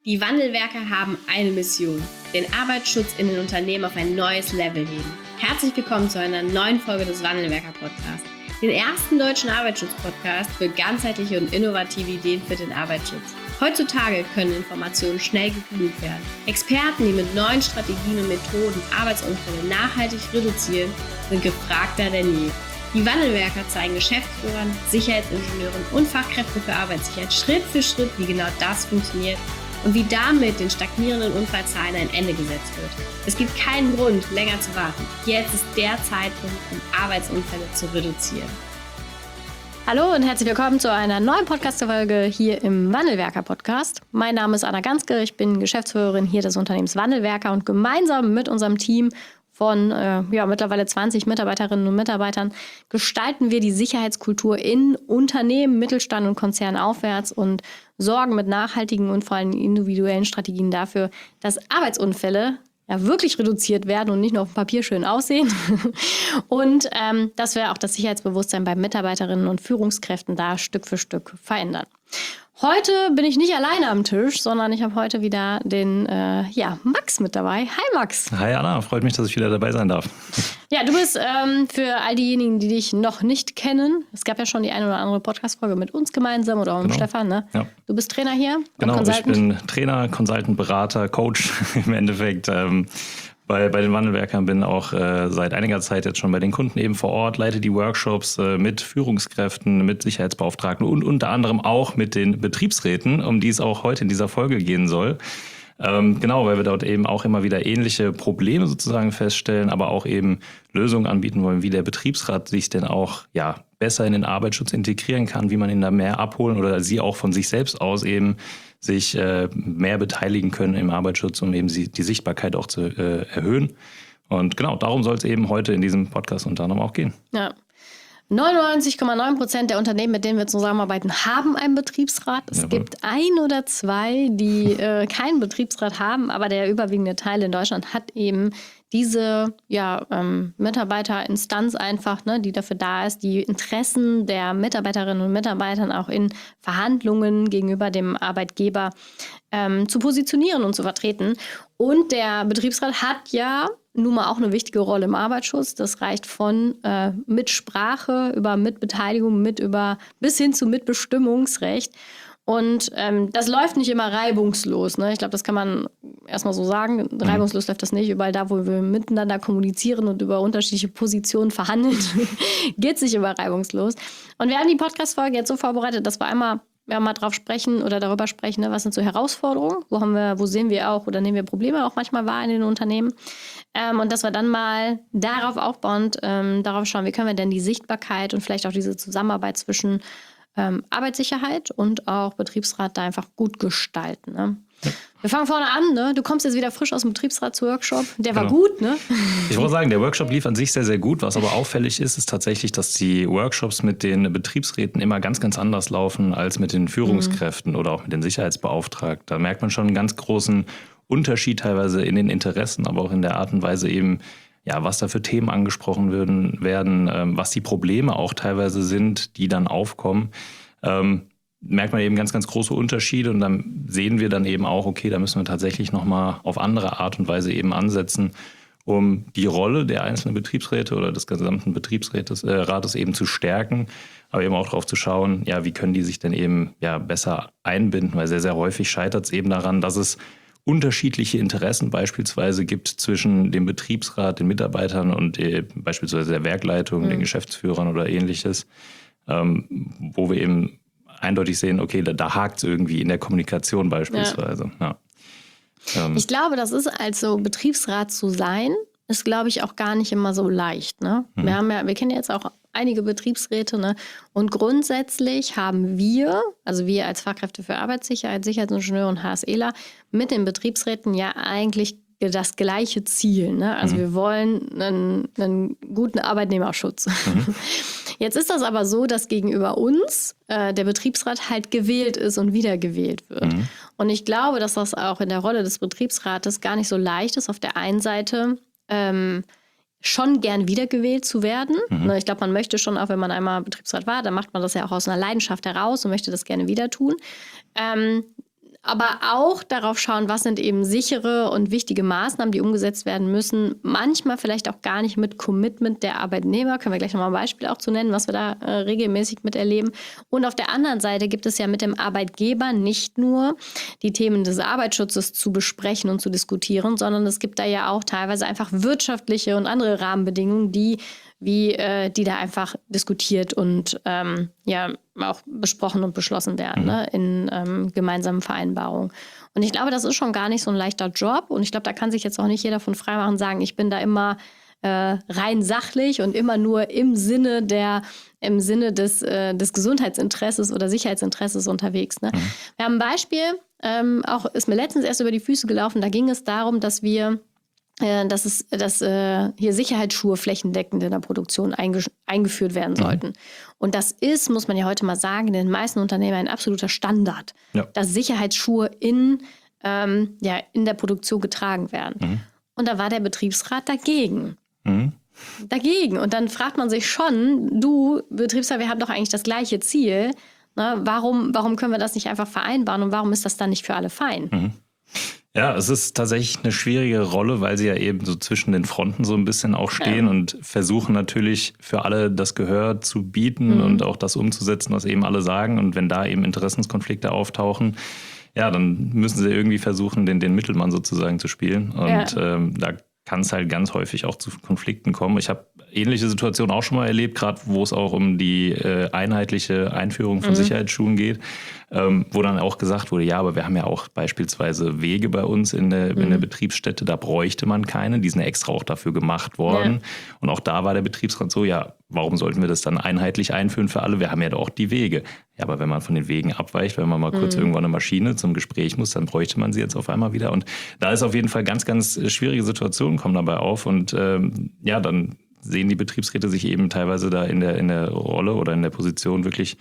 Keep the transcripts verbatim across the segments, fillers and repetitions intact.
Die Wandelwerker haben eine Mission: den Arbeitsschutz in den Unternehmen auf ein neues Level heben. Herzlich willkommen zu einer neuen Folge des Wandelwerker-Podcasts, den ersten deutschen Arbeitsschutz-Podcast für ganzheitliche und innovative Ideen für den Arbeitsschutz. Heutzutage können Informationen schnell gegoogelt werden. Experten, die mit neuen Strategien und Methoden Arbeitsunfälle nachhaltig reduzieren, sind gefragter denn je. Die Wandelwerker zeigen Geschäftsführern, Sicherheitsingenieuren und Fachkräften für Arbeitssicherheit Schritt für Schritt, wie genau das funktioniert und wie damit den stagnierenden Unfallzahlen ein Ende gesetzt wird. Es gibt keinen Grund, länger zu warten. Jetzt ist der Zeitpunkt, um Arbeitsunfälle zu reduzieren. Hallo und herzlich willkommen zu einer neuen Podcast-Folge hier im Wandelwerker-Podcast. Mein Name ist Anna Ganske, ich bin Geschäftsführerin hier des Unternehmens Wandelwerker und gemeinsam mit unserem Team von äh, ja, mittlerweile zwanzig Mitarbeiterinnen und Mitarbeitern gestalten wir die Sicherheitskultur in Unternehmen, Mittelstand und Konzernen aufwärts und sorgen mit nachhaltigen und vor allem individuellen Strategien dafür, dass Arbeitsunfälle ja wirklich reduziert werden und nicht nur auf dem Papier schön aussehen. Und ähm, dass wir auch das Sicherheitsbewusstsein bei Mitarbeiterinnen und Führungskräften da Stück für Stück verändern. Heute bin ich nicht alleine am Tisch, sondern ich habe heute wieder den äh, ja, Max mit dabei. Hi Max. Hi Anna, freut mich, dass ich wieder dabei sein darf. Ja, du bist ähm, für all diejenigen, die dich noch nicht kennen, es gab ja schon die eine oder andere Podcast-Folge mit uns gemeinsam oder auch mit Genau. Stefan, ne? Ja. Du bist Trainer hier. Genau, und ich bin Trainer, Consultant, Berater, Coach im Endeffekt. Ähm, bei, bei den Wandelwerkern bin auch äh, seit einiger Zeit jetzt schon bei den Kunden eben vor Ort, leite die Workshops äh, mit Führungskräften, mit Sicherheitsbeauftragten und unter anderem auch mit den Betriebsräten, um die es auch heute in dieser Folge gehen soll. Ähm, genau, weil wir dort eben auch immer wieder ähnliche Probleme sozusagen feststellen, aber auch eben Lösungen anbieten wollen, wie der Betriebsrat sich denn auch ja besser in den Arbeitsschutz integrieren kann, wie man ihn da mehr abholen oder sie auch von sich selbst aus eben sich äh, mehr beteiligen können im Arbeitsschutz, um eben sie, die Sichtbarkeit auch zu äh, erhöhen. Und genau, darum soll es eben heute in diesem Podcast unter anderem auch gehen. Ja. neunundneunzig Komma neun Prozent der Unternehmen, mit denen wir zusammenarbeiten, haben einen Betriebsrat. Es Jawohl. gibt ein oder zwei, die äh, keinen Betriebsrat haben, aber der überwiegende Teil in Deutschland hat eben diese ja, ähm, Mitarbeiterinstanz einfach, ne, die dafür da ist, die Interessen der Mitarbeiterinnen und Mitarbeitern auch in Verhandlungen gegenüber dem Arbeitgeber ähm, zu positionieren und zu vertreten. Und der Betriebsrat hat ja nun mal auch eine wichtige Rolle im Arbeitsschutz. Das reicht von äh, Mitsprache über Mitbeteiligung, mit über bis hin zu Mitbestimmungsrecht. Und ähm, das läuft nicht immer reibungslos. Ne? Ich glaube, das kann man erstmal so sagen. Reibungslos läuft das nicht. Überall da, wo wir miteinander kommunizieren und über unterschiedliche Positionen verhandeln, geht es nicht immer reibungslos. Und wir haben die Podcast-Folge jetzt so vorbereitet, dass wir einmal wir mal drauf sprechen oder darüber sprechen, ne, was sind so Herausforderungen, wo haben wir, wo sehen wir auch oder nehmen wir Probleme auch manchmal wahr in den Unternehmen. Ähm, und dass wir dann mal darauf aufbauend ähm, darauf schauen, wie können wir denn die Sichtbarkeit und vielleicht auch diese Zusammenarbeit zwischen ähm, Arbeitssicherheit und auch Betriebsrat da einfach gut gestalten. Ne? Ja. Wir fangen vorne an, ne? Du kommst jetzt wieder frisch aus dem Betriebsratsworkshop. Der war Genau. gut, ne? Ich muss sagen, der Workshop lief an sich sehr, sehr gut. Was aber auffällig ist, ist tatsächlich, dass die Workshops mit den Betriebsräten immer ganz, ganz anders laufen als mit den Führungskräften mhm. oder auch mit den Sicherheitsbeauftragten. Da merkt man schon einen ganz großen Unterschied teilweise in den Interessen, aber auch in der Art und Weise eben, ja, was da für Themen angesprochen würden, werden, ähm, was die Probleme auch teilweise sind, die dann aufkommen. Ähm, merkt man eben ganz, ganz große Unterschiede und dann sehen wir dann eben auch, okay, da müssen wir tatsächlich nochmal auf andere Art und Weise eben ansetzen, um die Rolle der einzelnen Betriebsräte oder des gesamten Betriebsrates äh, Rates eben zu stärken, aber eben auch darauf zu schauen, ja, wie können die sich denn eben ja besser einbinden, weil sehr, sehr häufig scheitert es eben daran, dass es unterschiedliche Interessen beispielsweise gibt zwischen dem Betriebsrat, den Mitarbeitern und äh, beispielsweise der Werkleitung, mhm. den Geschäftsführern oder ähnliches, ähm, wo wir eben eindeutig sehen, okay, da, da hakt es irgendwie in der Kommunikation beispielsweise. Ja. Ja. Ähm. Ich glaube, das ist also Betriebsrat zu sein, ist, glaube ich, auch gar nicht immer so leicht. Ne? Mhm. Wir haben ja, wir kennen ja jetzt auch einige Betriebsräte, ne? Und grundsätzlich haben wir, also wir als Fachkräfte für Arbeitssicherheit, Sicherheitsingenieure und HSEler, mit den Betriebsräten ja eigentlich das gleiche Ziel. Ne? Also mhm. wir wollen einen, einen guten Arbeitnehmerschutz. Mhm. Jetzt ist das aber so, dass gegenüber uns äh, der Betriebsrat halt gewählt ist und wiedergewählt wird. Mhm. Und ich glaube, dass das auch in der Rolle des Betriebsrates gar nicht so leicht ist, auf der einen Seite ähm, schon gern wiedergewählt zu werden. Mhm. Ich glaube, man möchte schon, auch wenn man einmal Betriebsrat war, dann macht man das ja auch aus einer Leidenschaft heraus und möchte das gerne wieder tun. Ähm, aber auch darauf schauen, was sind eben sichere und wichtige Maßnahmen, die umgesetzt werden müssen. Manchmal vielleicht auch gar nicht mit Commitment der Arbeitnehmer. Können wir gleich nochmal ein Beispiel auch zu nennen, was wir da äh, regelmäßig miterleben. Und auf der anderen Seite gibt es ja mit dem Arbeitgeber nicht nur die Themen des Arbeitsschutzes zu besprechen und zu diskutieren, sondern es gibt da ja auch teilweise einfach wirtschaftliche und andere Rahmenbedingungen, die wie äh, die da einfach diskutiert und ähm, ja auch besprochen und beschlossen werden, mhm. ne, in ähm, gemeinsamen Vereinbarungen. Und ich glaube, das ist schon gar nicht so ein leichter Job. Und ich glaube, da kann sich jetzt auch nicht jeder von freimachen sagen, ich bin da immer äh, rein sachlich und immer nur im Sinne der im Sinne des, äh, des Gesundheitsinteresses oder Sicherheitsinteresses unterwegs. Ne? Mhm. Wir haben ein Beispiel, ähm, auch ist mir letztens erst über die Füße gelaufen, da ging es darum, dass wir dass, es, dass äh, hier Sicherheitsschuhe flächendeckend in der Produktion einge- eingeführt werden sollten. Mhm. Und das ist, muss man ja heute mal sagen, in den meisten Unternehmen ein absoluter Standard, ja. dass Sicherheitsschuhe in, ähm, ja, in der Produktion getragen werden. Mhm. Und da war der Betriebsrat dagegen. Mhm. Dagegen. Und dann fragt man sich schon, du, Betriebsrat, wir haben doch eigentlich das gleiche Ziel. Ne? Warum, warum können wir das nicht einfach vereinbaren und warum ist das dann nicht für alle fein? Mhm. Ja, es ist tatsächlich eine schwierige Rolle, weil sie ja eben so zwischen den Fronten so ein bisschen auch stehen ja. und versuchen natürlich für alle das Gehör zu bieten mhm. und auch das umzusetzen, was eben alle sagen. Und wenn da eben Interessenskonflikte auftauchen, ja, dann müssen sie irgendwie versuchen, den, den Mittelmann sozusagen zu spielen. Und ja. ähm, da kann es halt ganz häufig auch zu Konflikten kommen. Ich habe ähnliche Situationen auch schon mal erlebt, gerade wo es auch um die äh, einheitliche Einführung von mhm. Sicherheitsschuhen geht, ähm, wo dann auch gesagt wurde, ja, aber wir haben ja auch beispielsweise Wege bei uns in der, mhm. in der Betriebsstätte, da bräuchte man keine, die sind extra auch dafür gemacht worden. Ja. Und auch da war der Betriebsrat so, ja, warum sollten wir das dann einheitlich einführen für alle? Wir haben ja doch auch die Wege. Ja, aber wenn man von den Wegen abweicht, wenn man mal kurz mhm. irgendwo eine Maschine zum Gespräch muss, dann bräuchte man sie jetzt auf einmal wieder. Und da ist auf jeden Fall ganz, ganz schwierige Situationen kommen dabei auf. Und ähm, ja, dann sehen die Betriebsräte sich eben teilweise da in der, in der Rolle oder in der Position wirklich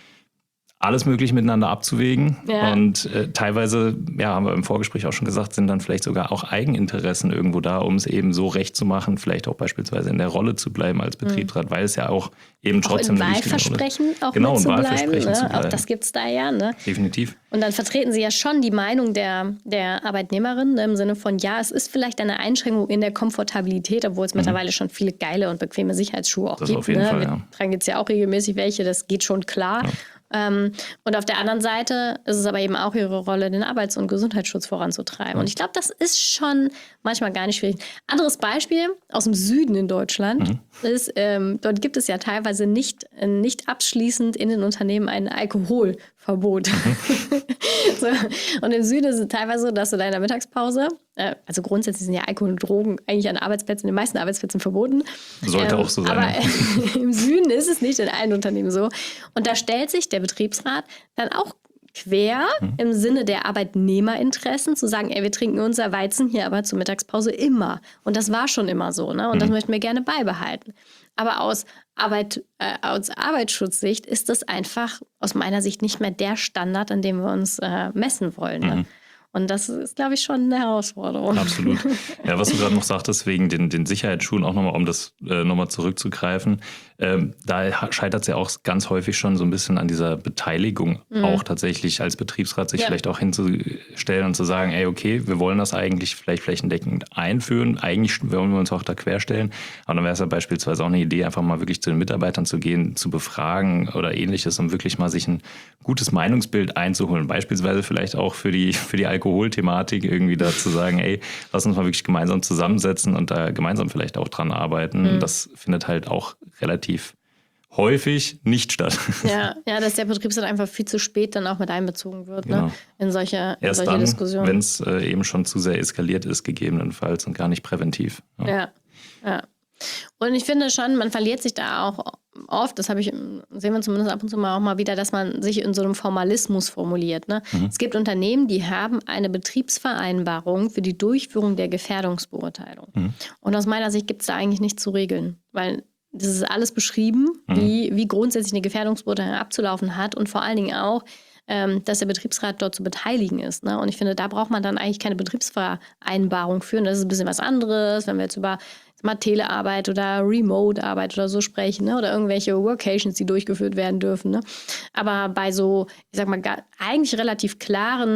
alles Mögliche miteinander abzuwägen. Ja. Und äh, teilweise, ja, haben wir im Vorgespräch auch schon gesagt, sind dann vielleicht sogar auch Eigeninteressen irgendwo da, um es eben so recht zu machen, vielleicht auch beispielsweise in der Rolle zu bleiben als Betriebsrat, mhm. weil es ja auch eben trotzdem auch in Wahlversprechen auch genau, mit zu bleiben. Ne? Zu bleiben. Auch das gibt es da ja. Ne? Definitiv. Und dann vertreten sie ja schon die Meinung der, der Arbeitnehmerin ne? im Sinne von, ja, es ist vielleicht eine Einschränkung in der Komfortabilität, obwohl es mhm. mittlerweile schon viele geile und bequeme Sicherheitsschuhe auch das gibt. Auf jeden ne? Fall, Wir ja. tragen jetzt ja auch regelmäßig welche, das geht schon klar. Ja. Ähm, und auf der anderen Seite ist es aber eben auch ihre Rolle, den Arbeits- und Gesundheitsschutz voranzutreiben. Ja. Und ich glaube, das ist schon manchmal gar nicht schwierig. Anderes Beispiel aus dem Süden in Deutschland mhm. ist, ähm, dort gibt es ja teilweise nicht, nicht abschließend in den Unternehmen ein Alkoholverbot. Mhm. so. Und im Süden ist es teilweise so, dass du da in der Mittagspause, äh, also grundsätzlich sind ja Alkohol und Drogen eigentlich an Arbeitsplätzen, in den meisten Arbeitsplätzen verboten. Sollte ähm, auch so sein. Aber äh, im Süden ist es nicht in allen Unternehmen so. Und da stellt sich der Betriebsrat dann auch quer mhm. im Sinne der Arbeitnehmerinteressen zu sagen, ey, wir trinken unser Weizen hier aber zur Mittagspause immer. Und das war schon immer so, ne? Und mhm. das möchten wir gerne beibehalten. Aber aus, Arbeit, äh, aus Arbeitsschutzsicht ist das einfach aus meiner Sicht nicht mehr der Standard, an dem wir uns äh, messen wollen. Ne? Mhm. Und das ist, glaube ich, schon eine Herausforderung. Absolut. Ja, was du gerade noch sagtest, wegen den, den Sicherheitsschuhen, auch nochmal, um das äh, nochmal zurückzugreifen, ähm, da scheitert es ja auch ganz häufig schon so ein bisschen an dieser Beteiligung, mhm. auch tatsächlich als Betriebsrat sich ja. vielleicht auch hinzustellen und zu sagen, ey, okay, wir wollen das eigentlich vielleicht flächendeckend einführen, eigentlich wollen wir uns auch da querstellen, aber dann wäre es ja beispielsweise auch eine Idee, einfach mal wirklich zu den Mitarbeitern zu gehen, zu befragen oder ähnliches, um wirklich mal sich ein gutes Meinungsbild einzuholen, beispielsweise vielleicht auch für die, für die Alkoholthematik irgendwie da zu sagen, ey, lass uns mal wirklich gemeinsam zusammensetzen und da gemeinsam vielleicht auch dran arbeiten. Mhm. Das findet halt auch relativ häufig nicht statt. Ja, ja, dass der Betriebsrat einfach viel zu spät dann auch mit einbezogen wird, genau. ne? in solche, in Erst solche dann, Diskussionen. Wenn es äh, eben schon zu sehr eskaliert ist, gegebenenfalls und gar nicht präventiv. Ja, ja. ja. Und ich finde schon, man verliert sich da auch oft, das habe ich, sehen wir zumindest ab und zu mal auch mal wieder, dass man sich in so einem Formalismus formuliert. Ne? Mhm. Es gibt Unternehmen, die haben eine Betriebsvereinbarung für die Durchführung der Gefährdungsbeurteilung. Mhm. Und aus meiner Sicht gibt es da eigentlich nichts zu regeln, weil das ist alles beschrieben, mhm. wie, wie grundsätzlich eine Gefährdungsbeurteilung abzulaufen hat und vor allen Dingen auch, ähm, dass der Betriebsrat dort zu beteiligen ist. Ne? Und ich finde, da braucht man dann eigentlich keine Betriebsvereinbarung für. Und das ist ein bisschen was anderes, wenn wir jetzt über mal Telearbeit oder Remote-Arbeit oder so sprechen, ne? Oder irgendwelche Workations, die durchgeführt werden dürfen. Ne? Aber bei so, ich sag mal, gar, eigentlich relativ klaren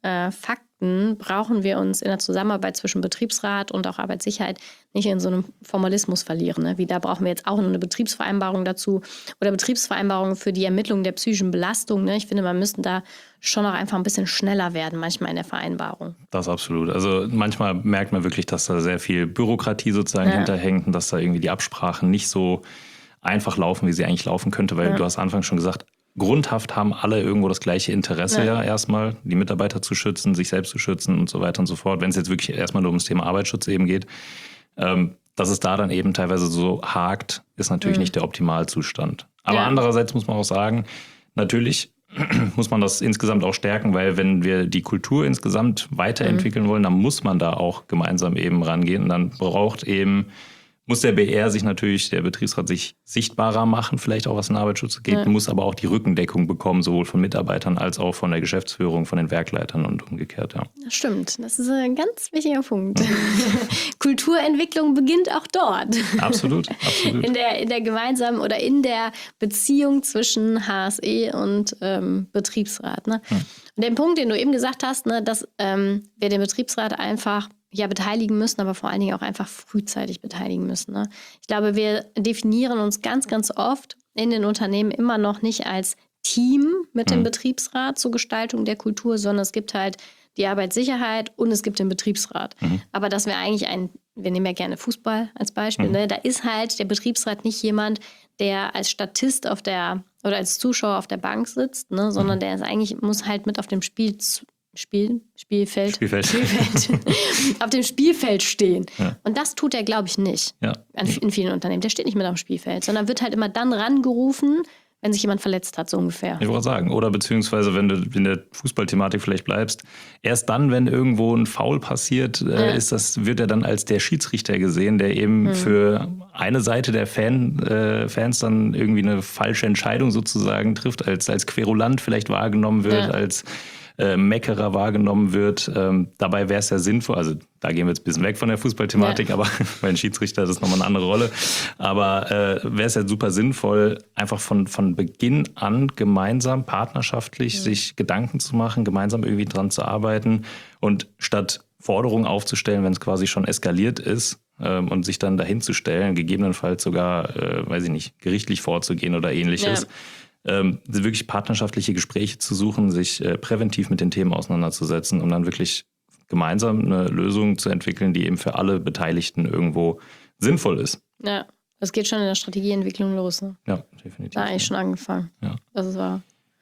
äh, Fakten brauchen wir uns in der Zusammenarbeit zwischen Betriebsrat und auch Arbeitssicherheit nicht in so einem Formalismus verlieren. Ne? Wie da brauchen wir jetzt auch eine Betriebsvereinbarung dazu oder Betriebsvereinbarungen für die Ermittlung der psychischen Belastung. Ne? Ich finde, wir müssten da schon auch einfach ein bisschen schneller werden, manchmal in der Vereinbarung. Das absolut. Also manchmal merkt man wirklich, dass da sehr viel Bürokratie sozusagen ja. hinterhängt und dass da irgendwie die Absprachen nicht so einfach laufen, wie sie eigentlich laufen könnte, weil ja. du hast anfangs schon gesagt, grundhaft haben alle irgendwo das gleiche Interesse ja. ja erstmal, die Mitarbeiter zu schützen, sich selbst zu schützen und so weiter und so fort, wenn es jetzt wirklich erstmal nur ums Thema Arbeitsschutz eben geht. Ähm, dass es da dann eben teilweise so hakt, ist natürlich mhm. nicht der Optimalzustand. Aber ja. andererseits muss man auch sagen, natürlich muss man das insgesamt auch stärken, weil wenn wir die Kultur insgesamt weiterentwickeln mhm. wollen, dann muss man da auch gemeinsam eben rangehen und dann braucht eben muss der B R sich natürlich, der Betriebsrat sich sichtbarer machen, vielleicht auch was den Arbeitsschutz geht, ja. muss aber auch die Rückendeckung bekommen, sowohl von Mitarbeitern als auch von der Geschäftsführung, von den Werkleitern und umgekehrt. Ja. Das stimmt, das ist ein ganz wichtiger Punkt. Ja. Kulturentwicklung beginnt auch dort. Absolut, absolut. In der, in der gemeinsamen oder in der Beziehung zwischen H S E und ähm, Betriebsrat. Ne? Hm. Und den Punkt, den du eben gesagt hast, ne, dass ähm, wir den Betriebsrat einfach ja beteiligen müssen, aber vor allen Dingen auch einfach frühzeitig beteiligen müssen. Ne? Ich glaube, wir definieren uns ganz, ganz oft in den Unternehmen immer noch nicht als Team mit dem mhm. Betriebsrat zur Gestaltung der Kultur, sondern es gibt halt die Arbeitssicherheit und es gibt den Betriebsrat. Mhm. Aber dass wir eigentlich ein, wir nehmen ja gerne Fußball als Beispiel, mhm. ne? Da ist halt der Betriebsrat nicht jemand, der als Statist auf der oder als Zuschauer auf der Bank sitzt, ne? Sondern mhm. der ist eigentlich, muss halt mit auf dem Spiel zu Spiel, Spielfeld, Spielfeld. Spielfeld auf dem Spielfeld stehen. Ja. Und das tut er, glaube ich, nicht ja. in vielen Unternehmen. Der steht nicht mit auf dem Spielfeld, sondern wird halt immer dann rangerufen, wenn sich jemand verletzt hat, so ungefähr. Ich wollte sagen, oder beziehungsweise, wenn du in der Fußballthematik vielleicht bleibst, erst dann, wenn irgendwo ein Foul passiert, ja. äh, ist das, wird er dann als der Schiedsrichter gesehen, der eben mhm. für eine Seite der Fan, äh, Fans dann irgendwie eine falsche Entscheidung sozusagen trifft, als, als Querulant vielleicht wahrgenommen wird, ja. als Äh, Meckerer wahrgenommen wird. Ähm, dabei wäre es ja sinnvoll, also da gehen wir jetzt ein bisschen weg von der Fußballthematik, ja. aber bei den Schiedsrichter ist das nochmal eine andere Rolle. Aber äh, wäre es ja super sinnvoll, einfach von, von Beginn an gemeinsam, partnerschaftlich ja. sich Gedanken zu machen, gemeinsam irgendwie dran zu arbeiten und statt Forderungen aufzustellen, wenn es quasi schon eskaliert ist, ähm, und sich dann dahin zu stellen, gegebenenfalls sogar, äh, weiß ich nicht, gerichtlich vorzugehen oder ähnliches. Ja. Ähm, wirklich partnerschaftliche Gespräche zu suchen, sich äh, präventiv mit den Themen auseinanderzusetzen, um dann wirklich gemeinsam eine Lösung zu entwickeln, die eben für alle Beteiligten irgendwo sinnvoll ist. Ja, das geht schon in der Strategieentwicklung los. Ne? Ja, definitiv. Da habe ich schon angefangen. Ja. Das ist wahr.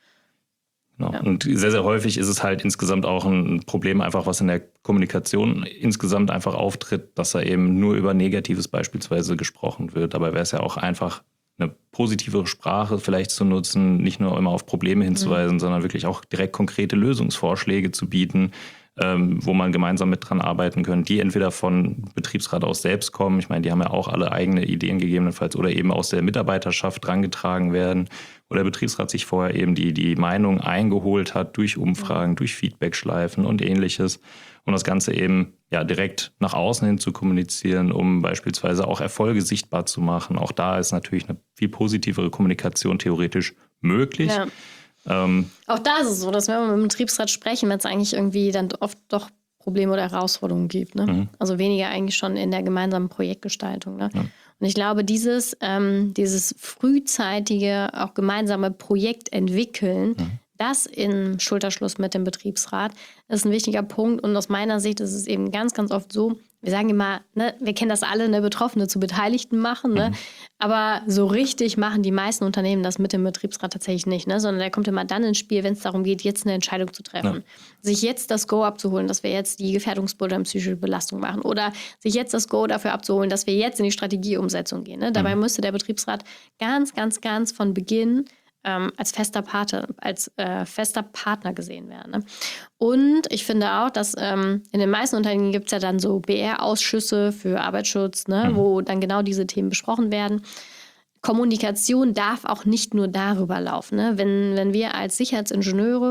Genau. Ja. Und sehr, sehr häufig ist es halt insgesamt auch ein Problem, einfach was in der Kommunikation insgesamt einfach auftritt, dass da eben nur über Negatives beispielsweise gesprochen wird. Dabei wäre es ja auch einfach eine positivere Sprache vielleicht zu nutzen, nicht nur immer auf Probleme hinzuweisen, mhm. sondern wirklich auch direkt konkrete Lösungsvorschläge zu bieten, ähm, wo man gemeinsam mit dran arbeiten kann, die entweder von Betriebsrat aus selbst kommen, ich meine, die haben ja auch alle eigene Ideen gegebenenfalls, oder eben aus der Mitarbeiterschaft drangetragen werden, oder der Betriebsrat sich vorher eben die, die Meinung eingeholt hat durch Umfragen, mhm. durch Feedbackschleifen und ähnliches, um das Ganze eben ja direkt nach außen hin zu kommunizieren, um beispielsweise auch Erfolge sichtbar zu machen. Auch da ist natürlich eine viel positivere Kommunikation theoretisch möglich. Ja. Ähm, auch da ist es so, dass wenn wir mit dem Betriebsrat sprechen, wenn es eigentlich irgendwie dann oft doch Probleme oder Herausforderungen gibt. Ne? Mhm. Also weniger eigentlich schon in der gemeinsamen Projektgestaltung. Ne? Ja. Und ich glaube, dieses, ähm, dieses frühzeitige, auch gemeinsame Projekt entwickeln, mhm. das in Schulterschluss mit dem Betriebsrat ist ein wichtiger Punkt. Und aus meiner Sicht ist es eben ganz, ganz oft so, wir sagen immer, ne, wir kennen das alle, ne, Betroffene zu Beteiligten machen. Ne? Mhm. Aber so richtig machen die meisten Unternehmen das mit dem Betriebsrat tatsächlich nicht. Ne? Sondern der kommt immer dann ins Spiel, wenn es darum geht, jetzt eine Entscheidung zu treffen. Ja. Sich jetzt das Go abzuholen, dass wir jetzt die Gefährdungsbilder und psychische Belastung machen. Oder sich jetzt das Go dafür abzuholen, dass wir jetzt in die Strategieumsetzung gehen. Ne? Dabei mhm. müsste der Betriebsrat ganz, ganz, ganz von Beginn Ähm, als fester Partner, als äh, fester Partner gesehen werden. Ne? Und ich finde auch, dass ähm, in den meisten Unternehmen gibt es ja dann so B R-Ausschüsse für Arbeitsschutz, ne, mhm. wo dann genau diese Themen besprochen werden. Kommunikation darf auch nicht nur darüber laufen. Ne? Wenn, wenn wir als Sicherheitsingenieure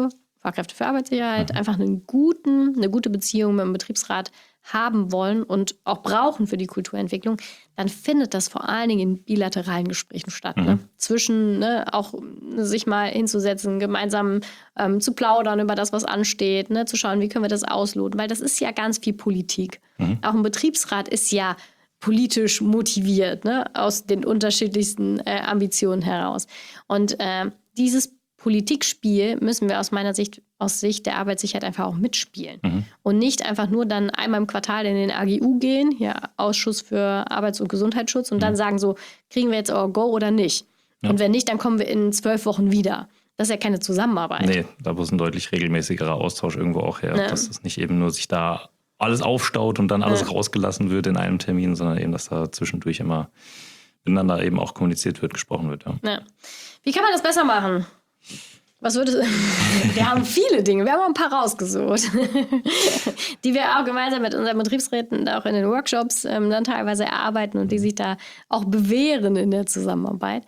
Fachkräfte für Arbeitssicherheit, mhm. einfach einen guten, eine gute Beziehung mit dem Betriebsrat haben wollen und auch brauchen für die Kulturentwicklung, dann findet das vor allen Dingen in bilateralen Gesprächen statt. Mhm. Ne? Zwischen ne, auch sich mal hinzusetzen, gemeinsam ähm, zu plaudern über das, was ansteht, ne? Zu schauen, wie können wir das ausloten, weil das ist ja ganz viel Politik. Mhm. Auch ein Betriebsrat ist ja politisch motiviert, ne? Aus den unterschiedlichsten äh, Ambitionen heraus. Und äh, dieses Politikspiel müssen wir aus meiner Sicht, aus Sicht der Arbeitssicherheit einfach auch mitspielen. Mhm. Und nicht einfach nur dann einmal im Quartal in den A G U gehen, hier Ausschuss für Arbeits- und Gesundheitsschutz, und mhm. dann sagen so, kriegen wir jetzt our Go oder nicht? Ja. Und wenn nicht, dann kommen wir in zwölf Wochen wieder. Das ist ja keine Zusammenarbeit. Nee, da muss ein deutlich regelmäßigerer Austausch irgendwo auch her. Ja. Dass es nicht eben nur sich da alles aufstaut und dann alles ja. rausgelassen wird in einem Termin, sondern eben, dass da zwischendurch immer miteinander eben auch kommuniziert wird, gesprochen wird. Ja. Ja. Wie kann man das besser machen? Was würde Wir haben viele Dinge, wir haben auch ein paar rausgesucht, die wir auch gemeinsam mit unseren Betriebsräten und auch in den Workshops ähm, dann teilweise erarbeiten und die sich da auch bewähren in der Zusammenarbeit.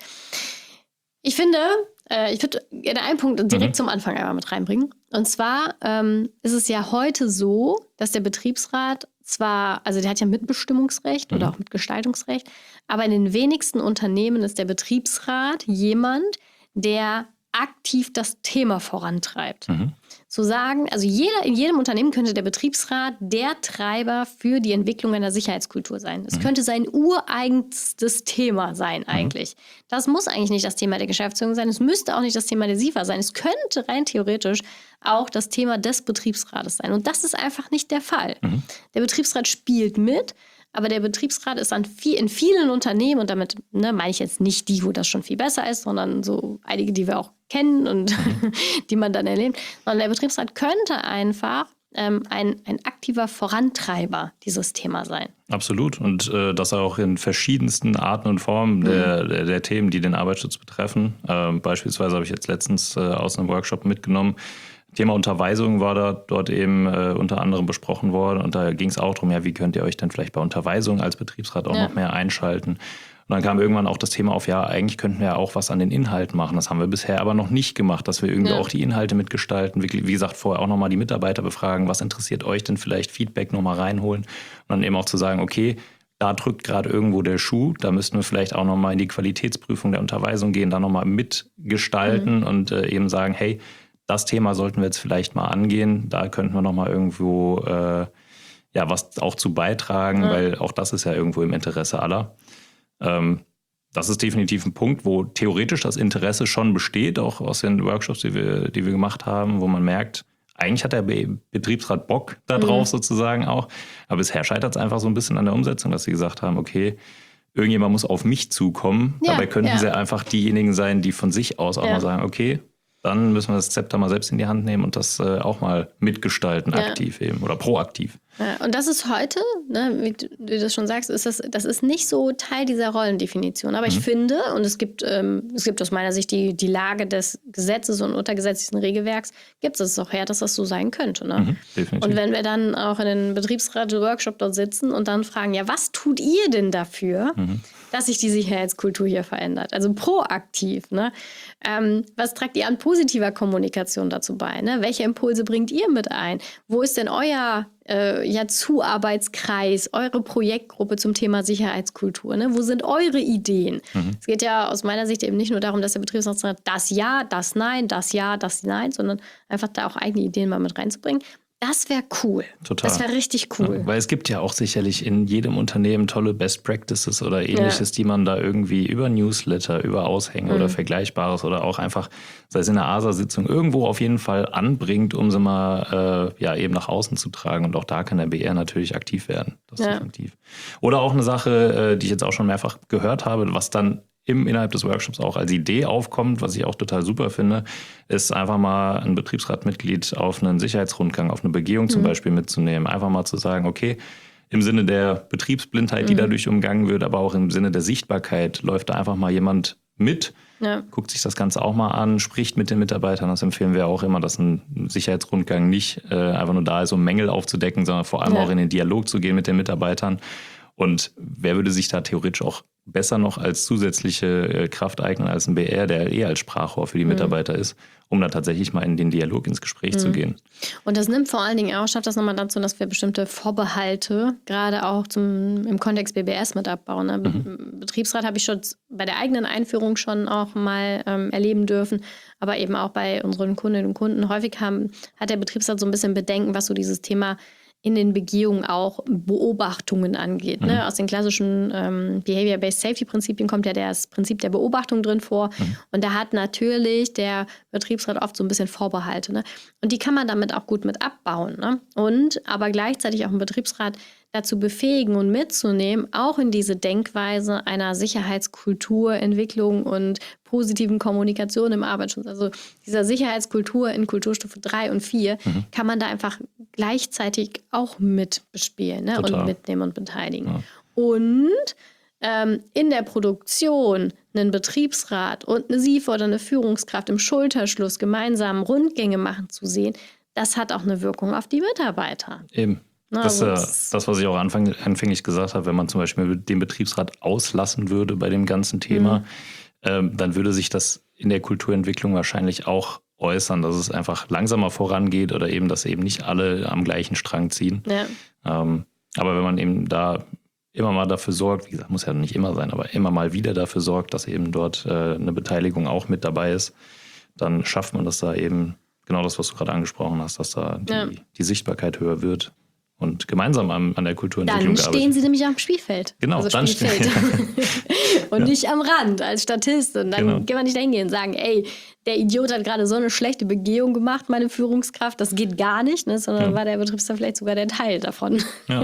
Ich finde, äh, ich würde gerne einen Punkt direkt mhm. zum Anfang einmal mit reinbringen. Und zwar ähm, ist es ja heute so, dass der Betriebsrat zwar, also der hat ja Mitbestimmungsrecht mhm. oder auch Mitgestaltungsrecht, aber in den wenigsten Unternehmen ist der Betriebsrat jemand, der aktiv das Thema vorantreibt. Mhm. Zu sagen, also jeder, in jedem Unternehmen könnte der Betriebsrat der Treiber für die Entwicklung einer Sicherheitskultur sein. Es mhm. könnte sein ureigenstes Thema sein eigentlich. Mhm. Das muss eigentlich nicht das Thema der Geschäftsführung sein. Es müsste auch nicht das Thema der S I F A sein. Es könnte rein theoretisch auch das Thema des Betriebsrates sein. Und das ist einfach nicht der Fall. Mhm. Der Betriebsrat spielt mit, aber der Betriebsrat ist an viel, in vielen Unternehmen, und damit ne, meine ich jetzt nicht die, wo das schon viel besser ist, sondern so einige, die wir auch kennen und mhm. die man dann erlebt, sondern der Betriebsrat könnte einfach ähm, ein, ein aktiver Vorantreiber dieses Thema sein. Absolut. Und äh, das auch in verschiedensten Arten und Formen der, mhm. der, der Themen, die den Arbeitsschutz betreffen. Ähm, beispielsweise habe ich jetzt letztens äh, aus einem Workshop mitgenommen, Thema Unterweisung war da dort eben äh, unter anderem besprochen worden, und da ging es auch darum, ja, wie könnt ihr euch denn vielleicht bei Unterweisung als Betriebsrat auch ja. noch mehr einschalten? Und dann kam irgendwann auch das Thema auf, ja, eigentlich könnten wir ja auch was an den Inhalten machen. Das haben wir bisher aber noch nicht gemacht, dass wir irgendwie ja. auch die Inhalte mitgestalten. Wie, wie gesagt, vorher auch nochmal die Mitarbeiter befragen, was interessiert euch denn vielleicht, Feedback nochmal reinholen und dann eben auch zu sagen, okay, da drückt gerade irgendwo der Schuh, da müssten wir vielleicht auch nochmal in die Qualitätsprüfung der Unterweisung gehen, da nochmal mitgestalten mhm. und äh, eben sagen, hey, das Thema sollten wir jetzt vielleicht mal angehen. Da könnten wir noch mal irgendwo äh, ja was auch zu beitragen, ja. weil auch das ist ja irgendwo im Interesse aller. Ähm, das ist definitiv ein Punkt, wo theoretisch das Interesse schon besteht, auch aus den Workshops, die wir, die wir gemacht haben, wo man merkt, eigentlich hat der Be- Betriebsrat Bock da drauf mhm. sozusagen auch. Aber bisher scheitert es einfach so ein bisschen an der Umsetzung, dass sie gesagt haben, okay, irgendjemand muss auf mich zukommen. Ja, Dabei könnten ja. sie einfach diejenigen sein, die von sich aus auch ja. mal sagen, okay, dann müssen wir das Zepter mal selbst in die Hand nehmen und das äh, auch mal mitgestalten, ja. aktiv eben oder proaktiv. Ja, und das ist heute, ne, wie du, du das schon sagst, ist das, das ist nicht so Teil dieser Rollendefinition. Aber mhm. ich finde, und es gibt, ähm, es gibt aus meiner Sicht die, die Lage des Gesetzes und untergesetzlichen Regelwerks, gibt es auch her, dass das so sein könnte. Ne? Mhm, definitiv. Und wenn wir dann auch in den Betriebsrat-Workshop dort sitzen und dann fragen, ja, was tut ihr denn dafür, mhm. dass sich die Sicherheitskultur hier verändert? Also proaktiv. Ne? Ähm, was tragt ihr an positiver Kommunikation dazu bei? Ne? Welche Impulse bringt ihr mit ein? Wo ist denn euer Äh, ja, Zuarbeitskreis, eure Projektgruppe zum Thema Sicherheitskultur? Ne? Wo sind eure Ideen? Mhm. Es geht ja aus meiner Sicht eben nicht nur darum, dass der Betriebsrat sagt, das Ja, das Nein, das Ja, das Nein, sondern einfach da auch eigene Ideen mal mit reinzubringen. Das wäre cool. Total. Das wäre richtig cool. Ja, weil es gibt ja auch sicherlich in jedem Unternehmen tolle Best Practices oder Ähnliches, ja. die man da irgendwie über Newsletter, über Aushänge mhm. oder Vergleichbares oder auch einfach, sei es in einer A S A-Sitzung, irgendwo auf jeden Fall anbringt, um sie mal äh, ja eben nach außen zu tragen. Und auch da kann der B R natürlich aktiv werden. Das ja. definitiv. Oder auch eine Sache, äh, die ich jetzt auch schon mehrfach gehört habe, was dann im innerhalb des Workshops auch als Idee aufkommt, was ich auch total super finde, ist einfach mal ein Betriebsratmitglied auf einen Sicherheitsrundgang, auf eine Begehung zum mhm. Beispiel mitzunehmen. Einfach mal zu sagen, okay, im Sinne der Betriebsblindheit, die mhm. dadurch umgangen wird, aber auch im Sinne der Sichtbarkeit, läuft da einfach mal jemand mit, ja. guckt sich das Ganze auch mal an, spricht mit den Mitarbeitern. Das empfehlen wir auch immer, dass ein Sicherheitsrundgang nicht äh, einfach nur da ist, um Mängel aufzudecken, sondern vor allem ja. auch in den Dialog zu gehen mit den Mitarbeitern. Und wer würde sich da theoretisch auch besser noch als zusätzliche Kraft eignen als ein B R, der eh als Sprachrohr für die Mitarbeiter mhm. ist, um da tatsächlich mal in den Dialog, ins Gespräch mhm. zu gehen. Und das nimmt vor allen Dingen auch, schafft das nochmal dazu, dass wir bestimmte Vorbehalte, gerade auch zum, im Kontext B B S mit abbauen. Ne? Mhm. Betriebsrat habe ich schon bei der eigenen Einführung schon auch mal ähm, erleben dürfen, aber eben auch bei unseren Kundinnen und Kunden. Häufig haben, hat der Betriebsrat so ein bisschen Bedenken, was so dieses Thema in den Begehungen auch Beobachtungen angeht. Mhm. Ne? Aus den klassischen ähm, Behavior-Based Safety-Prinzipien kommt ja das Prinzip der Beobachtung drin vor. Mhm. Und da hat natürlich der Betriebsrat oft so ein bisschen Vorbehalte. Ne? Und die kann man damit auch gut mit abbauen. Ne? Und aber gleichzeitig auch einen Betriebsrat dazu befähigen und mitzunehmen, auch in diese Denkweise einer Sicherheitskultur, Entwicklung und positiven Kommunikation im Arbeitsschutz. Also dieser Sicherheitskultur in Kulturstufe drei und vier mhm. kann man da einfach gleichzeitig auch mit bespielen, ne? Und mitnehmen und beteiligen. Ja. Und ähm, in der Produktion einen Betriebsrat und eine S I F oder eine Führungskraft im Schulterschluss gemeinsam Rundgänge machen zu sehen, das hat auch eine Wirkung auf die Mitarbeiter. Eben. Das ist äh, das, was ich auch anfang, anfänglich gesagt habe, wenn man zum Beispiel den Betriebsrat auslassen würde bei dem ganzen Thema, mhm. ähm, dann würde sich das in der Kulturentwicklung wahrscheinlich auch äußern, dass es einfach langsamer vorangeht oder eben, dass eben nicht alle am gleichen Strang ziehen. Ja. Ähm, aber wenn man eben da immer mal dafür sorgt, wie gesagt, muss ja nicht immer sein, aber immer mal wieder dafür sorgt, dass eben dort äh, eine Beteiligung auch mit dabei ist, dann schafft man das da eben, genau das, was du gerade angesprochen hast, dass da die, ja. die Sichtbarkeit höher wird. Und gemeinsam an, an der Kulturentwicklung gearbeitet. Dann stehen sie nämlich am Spielfeld. Genau, also dann Spielfeld. Und ja. nicht am Rand als Statist. Und dann genau. kann man nicht da hingehen und sagen, ey, der Idiot hat gerade so eine schlechte Begehung gemacht, meine Führungskraft, das geht gar nicht, ne? Sondern ja. war der Betriebsrat vielleicht sogar der Teil davon. Ja.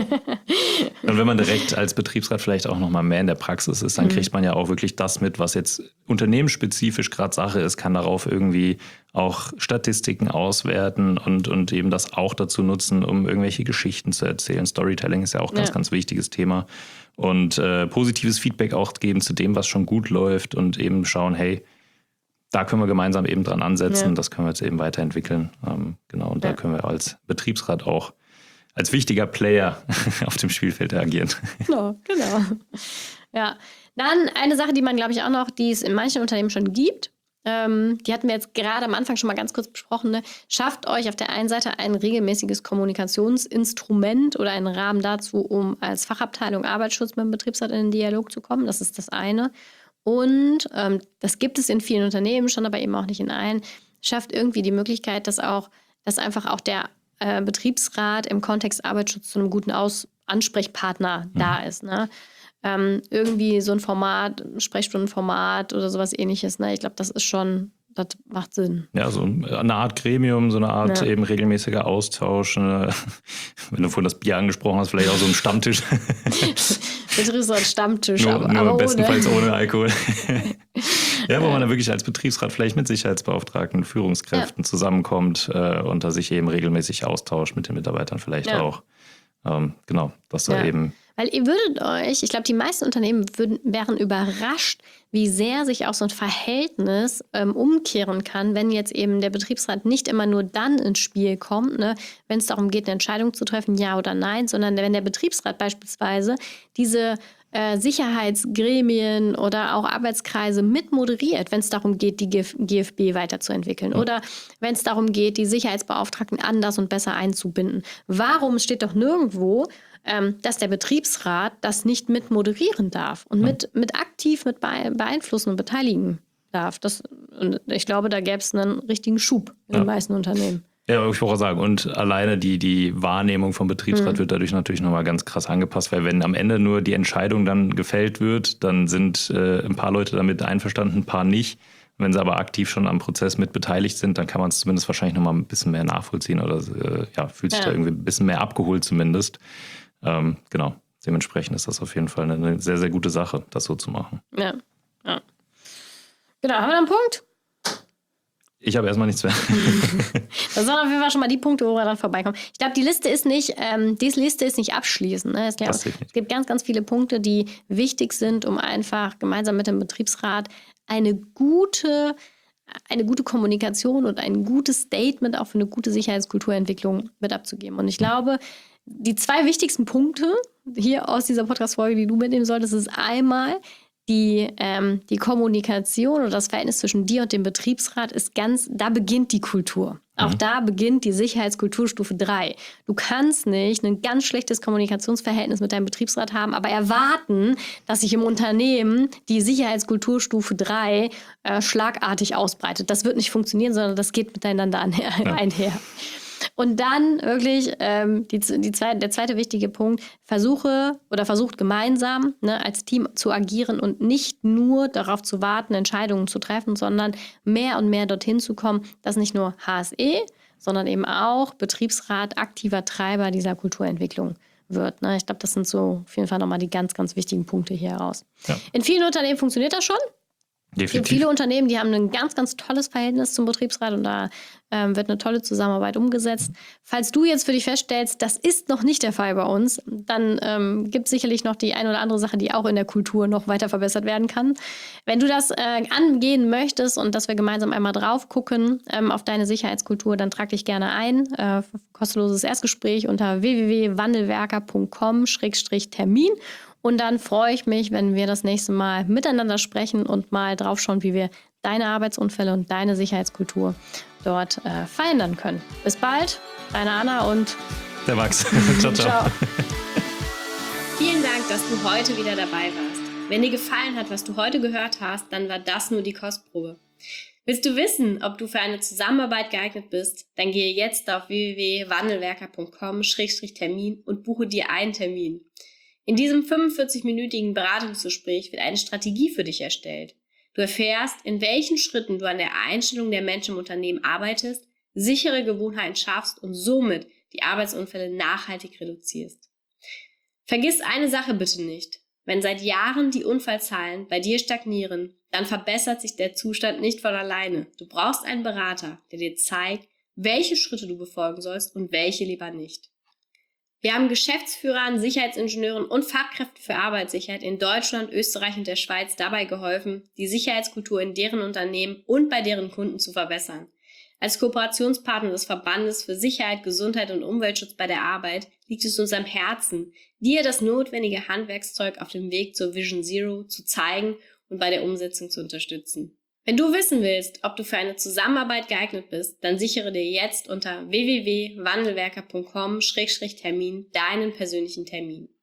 Und wenn man direkt als Betriebsrat vielleicht auch noch mal mehr in der Praxis ist, dann mhm. kriegt man ja auch wirklich das mit, was jetzt unternehmensspezifisch gerade Sache ist, kann darauf irgendwie auch Statistiken auswerten und, und eben das auch dazu nutzen, um irgendwelche Geschichten zu erzählen. Storytelling ist ja auch ein ganz, ja. ganz wichtiges Thema. Und äh, positives Feedback auch geben zu dem, was schon gut läuft und eben schauen, hey, da können wir gemeinsam eben dran ansetzen, ja. das können wir jetzt eben weiterentwickeln. Ähm, genau, und ja. da können wir als Betriebsrat auch als wichtiger Player auf dem Spielfeld agieren. Genau, genau. Ja, dann eine Sache, die man, glaube ich, auch noch, die es in manchen Unternehmen schon gibt, ähm, die hatten wir jetzt gerade am Anfang schon mal ganz kurz besprochen, ne? Schafft euch auf der einen Seite ein regelmäßiges Kommunikationsinstrument oder einen Rahmen dazu, um als Fachabteilung Arbeitsschutz mit dem Betriebsrat in den Dialog zu kommen. Das ist das eine. Und ähm, das gibt es in vielen Unternehmen schon, aber eben auch nicht in allen. Schafft irgendwie die Möglichkeit, dass auch, dass einfach auch der äh, Betriebsrat im Kontext Arbeitsschutz zu einem guten Aus- Ansprechpartner mhm. da ist. Ne? Ähm, irgendwie so ein Format, Sprechstundenformat oder sowas ähnliches. Ne? Ich glaube, das ist schon, das macht Sinn. Ja, so eine Art Gremium, so eine Art ja. eben regelmäßiger Austausch. Eine, wenn du vorhin das Bier angesprochen hast, vielleicht auch so ein Stammtisch. Betriebsrat Stammtisch, nur, aber, nur aber bestenfalls ohne, ohne Alkohol. Ja, wo man dann wirklich als Betriebsrat vielleicht mit Sicherheitsbeauftragten, Führungskräften ja. zusammenkommt äh, und da sich eben regelmäßig austauscht mit den Mitarbeitern vielleicht ja. auch. Ähm, genau, dass da ja. eben... Weil ihr würdet euch, ich glaube, die meisten Unternehmen würden, wären überrascht, wie sehr sich auch so ein Verhältnis ähm, umkehren kann, wenn jetzt eben der Betriebsrat nicht immer nur dann ins Spiel kommt, ne, wenn es darum geht, eine Entscheidung zu treffen, ja oder nein, sondern wenn der Betriebsrat beispielsweise diese äh, Sicherheitsgremien oder auch Arbeitskreise mit moderiert, wenn es darum geht, die G F B weiterzuentwickeln ja. oder wenn es darum geht, die Sicherheitsbeauftragten anders und besser einzubinden. Warum steht doch nirgendwo, ähm, dass der Betriebsrat das nicht mit moderieren darf und mit, mit aktiv mit beeinflussen und beteiligen darf? Das, und ich glaube, da gäbe es einen richtigen Schub in ja. den meisten Unternehmen. Ja, ich wollte auch sagen, und alleine die, die Wahrnehmung vom Betriebsrat mhm. wird dadurch natürlich nochmal ganz krass angepasst, weil wenn am Ende nur die Entscheidung dann gefällt wird, dann sind äh, ein paar Leute damit einverstanden, ein paar nicht. Wenn sie aber aktiv schon am Prozess mit beteiligt sind, dann kann man es zumindest wahrscheinlich nochmal ein bisschen mehr nachvollziehen oder äh, ja, fühlt sich ja. da irgendwie ein bisschen mehr abgeholt zumindest. Ähm, genau, dementsprechend ist das auf jeden Fall eine sehr, sehr gute Sache, das so zu machen. Ja, ja. Genau, haben wir einen Punkt? Ich habe erstmal nichts mehr. Das sind auf jeden Fall schon mal die Punkte, wo wir dann vorbeikommen. Ich glaube, die Liste ist nicht, ähm, diese Liste ist nicht abschließend. Ne? Es, glaub, es gibt ganz, ganz viele Punkte, die wichtig sind, um einfach gemeinsam mit dem Betriebsrat eine gute, eine gute Kommunikation und ein gutes Statement auch für eine gute Sicherheitskulturentwicklung mit abzugeben. Und ich glaube, die zwei wichtigsten Punkte hier aus dieser Podcast-Folge, die du mitnehmen solltest, ist einmal, Die, ähm, die Kommunikation oder das Verhältnis zwischen dir und dem Betriebsrat ist ganz, da beginnt die Kultur. Auch Mhm. da beginnt die Sicherheitskulturstufe drei. Du kannst nicht ein ganz schlechtes Kommunikationsverhältnis mit deinem Betriebsrat haben, aber erwarten, dass sich im Unternehmen die Sicherheitskulturstufe drei äh, schlagartig ausbreitet. Das wird nicht funktionieren, sondern das geht miteinander einher. Ja. einher. Und dann wirklich ähm, die, die zweite, der zweite wichtige Punkt, versuche oder versucht gemeinsam, ne, als Team zu agieren und nicht nur darauf zu warten, Entscheidungen zu treffen, sondern mehr und mehr dorthin zu kommen, dass nicht nur H S E, sondern eben auch Betriebsrat aktiver Treiber dieser Kulturentwicklung wird. Ne? Ich glaube, das sind so auf jeden Fall nochmal die ganz, ganz wichtigen Punkte hier heraus. Ja. In vielen Unternehmen funktioniert das schon. Es gibt Definitiv. viele Unternehmen, die haben ein ganz, ganz tolles Verhältnis zum Betriebsrat und da ähm, wird eine tolle Zusammenarbeit umgesetzt. Falls du jetzt für dich feststellst, das ist noch nicht der Fall bei uns, dann ähm, gibt es sicherlich noch die ein oder andere Sache, die auch in der Kultur noch weiter verbessert werden kann. Wenn du das äh, angehen möchtest und dass wir gemeinsam einmal drauf gucken ähm, auf deine Sicherheitskultur, dann trag dich gerne ein. Äh, kostenloses Erstgespräch unter w w w punkt wandelwerker punkt com Schrägstrich Termin. Und dann freue ich mich, wenn wir das nächste Mal miteinander sprechen und mal drauf schauen, wie wir deine Arbeitsunfälle und deine Sicherheitskultur dort äh, verändern können. Bis bald, deine Anna und Der Max. Ciao, ciao. ciao. Vielen Dank, dass du heute wieder dabei warst. Wenn dir gefallen hat, was du heute gehört hast, dann war das nur die Kostprobe. Willst du wissen, ob du für eine Zusammenarbeit geeignet bist? Dann gehe jetzt auf w w w punkt wandelwerker punkt com Schrägstrich Termin und buche dir einen Termin. In diesem fünfundvierzig-minütigen Beratungsgespräch wird eine Strategie für dich erstellt. Du erfährst, in welchen Schritten du an der Einstellung der Menschen im Unternehmen arbeitest, sichere Gewohnheiten schaffst und somit die Arbeitsunfälle nachhaltig reduzierst. Vergiss eine Sache bitte nicht. Wenn seit Jahren die Unfallzahlen bei dir stagnieren, dann verbessert sich der Zustand nicht von alleine. Du brauchst einen Berater, der dir zeigt, welche Schritte du befolgen sollst und welche lieber nicht. Wir haben Geschäftsführern, Sicherheitsingenieuren und Fachkräften für Arbeitssicherheit in Deutschland, Österreich und der Schweiz dabei geholfen, die Sicherheitskultur in deren Unternehmen und bei deren Kunden zu verbessern. Als Kooperationspartner des Verbandes für Sicherheit, Gesundheit und Umweltschutz bei der Arbeit liegt es uns am Herzen, dir das notwendige Handwerkszeug auf dem Weg zur Vision Zero zu zeigen und bei der Umsetzung zu unterstützen. Wenn du wissen willst, ob du für eine Zusammenarbeit geeignet bist, dann sichere dir jetzt unter w w w punkt wandelwerker punkt com Schrägstrich Termin deinen persönlichen Termin.